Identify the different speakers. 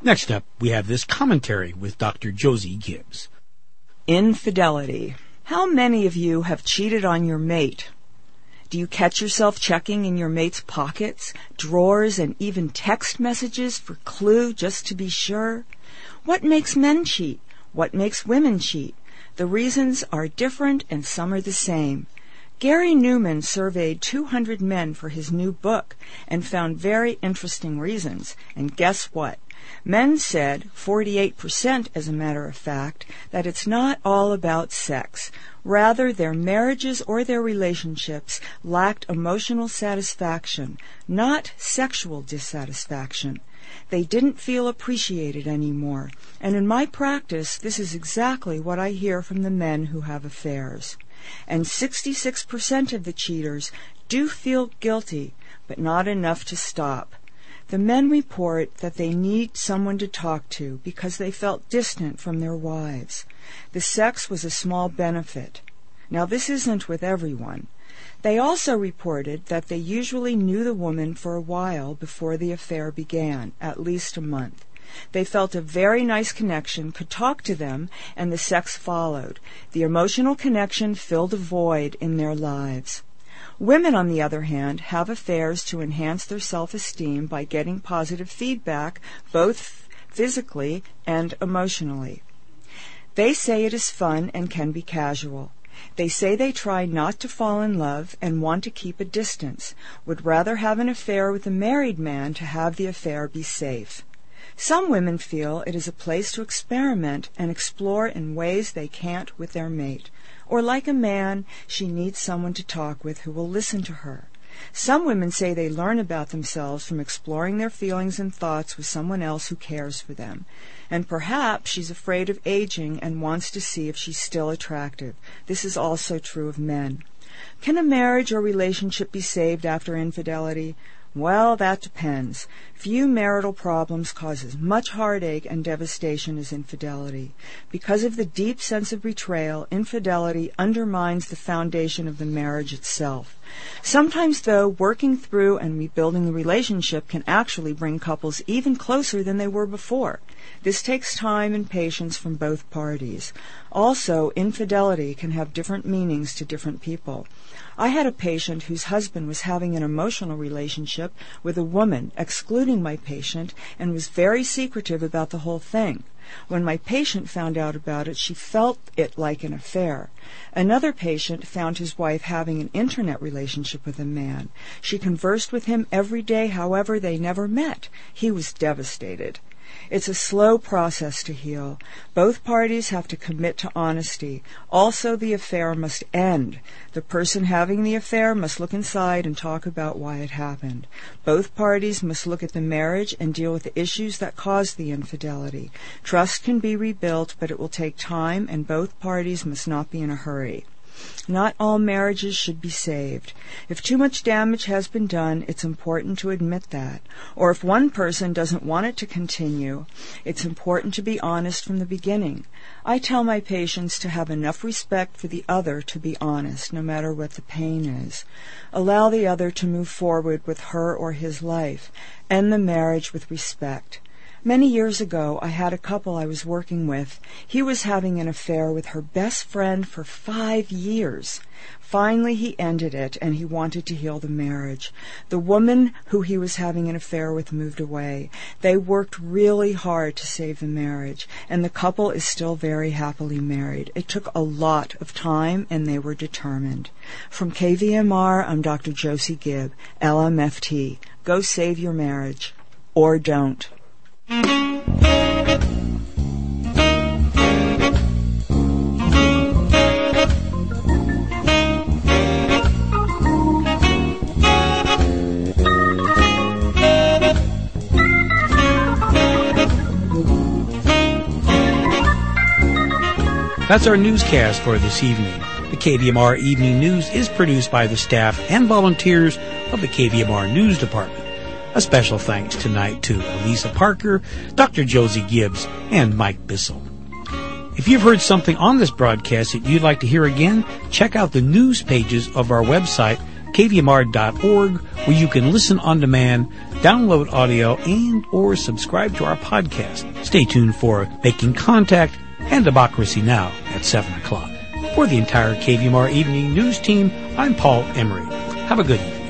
Speaker 1: Next up, we have this commentary with Dr. Josie Gibbs.
Speaker 2: Infidelity. How many of you have cheated on your mate? Do you catch yourself checking in your mate's pockets, drawers, and even text messages for clue just to be sure? What makes men cheat? What makes women cheat? The reasons are different and some are the same. Gary Newman surveyed 200 men for his new book and found very interesting reasons. And guess what? Men said, 48% as a matter of fact, that it's not all about sex. Rather, their marriages or their relationships lacked emotional satisfaction, not sexual dissatisfaction. They didn't feel appreciated anymore. And in my practice, this is exactly what I hear from the men who have affairs. And 66% of the cheaters do feel guilty, but not enough to stop. The men report that they need someone to talk to because they felt distant from their wives. The sex was a small benefit. Now, this isn't with everyone. They also reported that they usually knew the woman for a while before the affair began, at least a month. They felt a very nice connection, could talk to them, and the sex followed. The emotional connection filled a void in their lives. Women, on the other hand, have affairs to enhance their self-esteem by getting positive feedback, both physically and emotionally. They say it is fun and can be casual. They say they try not to fall in love and want to keep a distance, would rather have an affair with a married man to have the affair be safe. Some women feel it is a place to experiment and explore in ways they can't with their mate. Or like a man, she needs someone to talk with who will listen to her. Some women say they learn about themselves from exploring their feelings and thoughts with someone else who cares for them. And perhaps she's afraid of aging and wants to see if she's still attractive. This is also true of men. Can a marriage or relationship be saved after infidelity? Well, that depends. Few marital problems cause as much heartache and devastation as infidelity. Because of the deep sense of betrayal, infidelity undermines the foundation of the marriage itself. Sometimes, though, working through and rebuilding the relationship can actually bring couples even closer than they were before. This takes time and patience from both parties. Also, infidelity can have different meanings to different people. I had a patient whose husband was having an emotional relationship with a woman, excluding my patient, and was very secretive about the whole thing. When my patient found out about it, she felt it like an affair. Another patient found his wife having an internet relationship with a man. She conversed with him every day, however, they never met. He was devastated. It's a slow process to heal. Both parties have to commit to honesty. Also, the affair must end. The person having the affair must look inside and talk about why it happened. Both parties must look at the marriage and deal with the issues that caused the infidelity. Trust can be rebuilt, but it will take time, and both parties must not be in a hurry. Not all marriages should be saved. If too much damage has been done, it's important to admit that. Or if one person doesn't want it to continue, it's important to be honest from the beginning. I tell my patients to have enough respect for the other to be honest, no matter what the pain is. Allow the other to move forward with her or his life. End the marriage with respect. Many years ago, I had a couple I was working with. He was having an affair with her best friend for 5 years. Finally, he ended it, and he wanted to heal the marriage. The woman who he was having an affair with moved away. They worked really hard to save the marriage, and the couple is still very happily married. It took a lot of time, and they were determined. From KVMR, I'm Dr. Josie Gibb, LMFT. Go save your marriage. Or don't.
Speaker 1: That's our newscast for this evening. The KVMR Evening News is produced by the staff and volunteers of the KVMR News Department. A special thanks tonight to Elisa Parker, Dr. Josie Gibbs, and Mike Bissell. If you've heard something on this broadcast that you'd like to hear again, check out the news pages of our website, kvmr.org, where you can listen on demand, download audio, and or subscribe to our podcast. Stay tuned for Making Contact and Democracy Now! At 7 o'clock. For the entire KVMR Evening News team, I'm Paul Emery. Have a good evening.